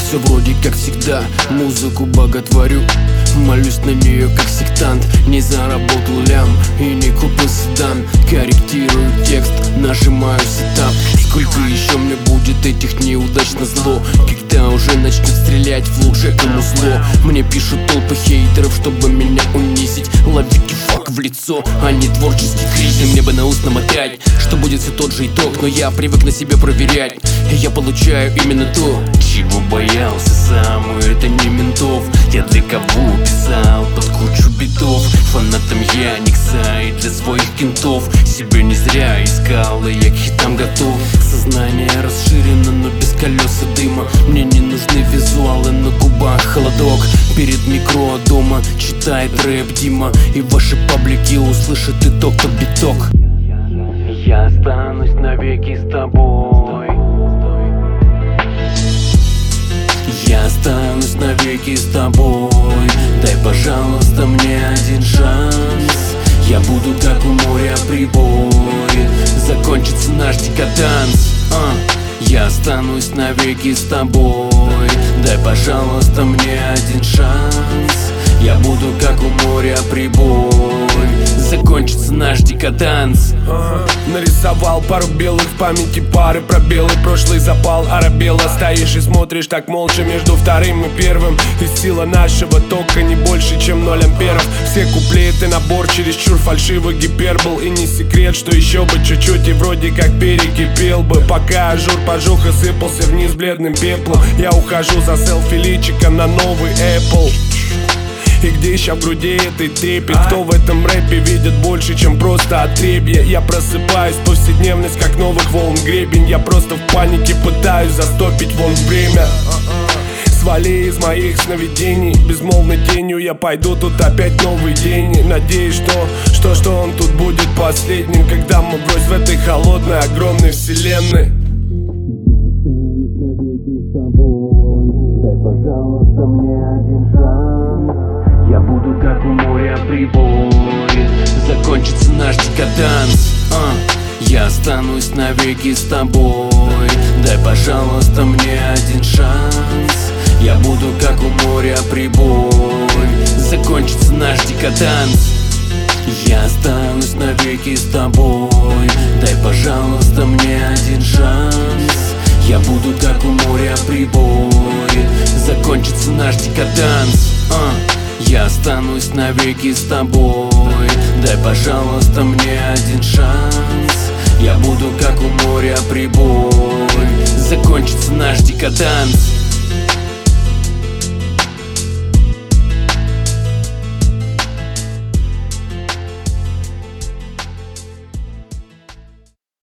все вроде как всегда. Музыку боготворю, молюсь на нее как сектант. Не заработал лям и не купил седан. Корректирую текст, нажимаю сетап. Сколько еще мне будет этих неудач на зло, когда уже начнет стрелять в лук кому зло. Мне пишут толпы хейтеров, чтобы меня унизить. Ловите фак в лицо, а не творческий кризис. Мне бы на ус намотать, что будет все тот же итог. Но я привык на себе проверять, и я получаю именно то, чего боялся сам. И это не ментов, я для кого писал под кучу битов. Фанатом я Никса и для своих кентов. Себя не зря искал, и я к хитам готов. Сознание расширено, но без колес и дыма. Мне не нужны визуалы, на губах холодок. Перед микро дома читает рэп Дима, и ваши паблики услышат итог под биток. Я останусь навеки с тобой. Я останусь навеки с тобой. Дай, пожалуйста, мне один шанс. Я буду как у моря прибой. Закончится наш декаданс. Я останусь навеки с тобой. Дай, пожалуйста, мне один шанс. Я буду как у моря прибой. Закончится наш декаданс. Нарисовал пару белых в памяти пары, пробелы, прошлый запал оробело. Стоишь и смотришь так молча между вторым и первым. И сила нашего тока не больше, чем 0 амперов. Все куплеты набор чересчур фальшивых гипербол. И не секрет, что еще бы чуть-чуть и вроде как перекипел бы. Пока ажур пожух и сыпался вниз бледным пеплом. Я ухожу за селфи личиком на новый Apple. И где еще в груди этой трепет? Кто в этом рэпе видит больше, чем просто отребье? Я просыпаюсь, повседневность как новых волн гребень. Я просто в панике пытаюсь застопить вон время. Свали из моих сновидений, безмолвной тенью я пойду, тут опять новый день. Надеюсь, что он тут будет последним, когда мы врозь в этой холодной, огромной вселенной. Дай, пожалуйста, мне один шанс. Я буду как у моря прибой. Закончится наш декаданс. Я останусь навеки с тобой. Дай, пожалуйста, мне один шанс. Я буду как у моря прибой. Закончится наш декаданс. Я останусь навеки с тобой. Дай, пожалуйста, мне один шанс. Я буду как у моря прибой. Закончится наш декаданс. Я останусь навеки с тобой. Дай, пожалуйста, мне один шанс. Я буду как у моря прибой. Закончится наш декаданс.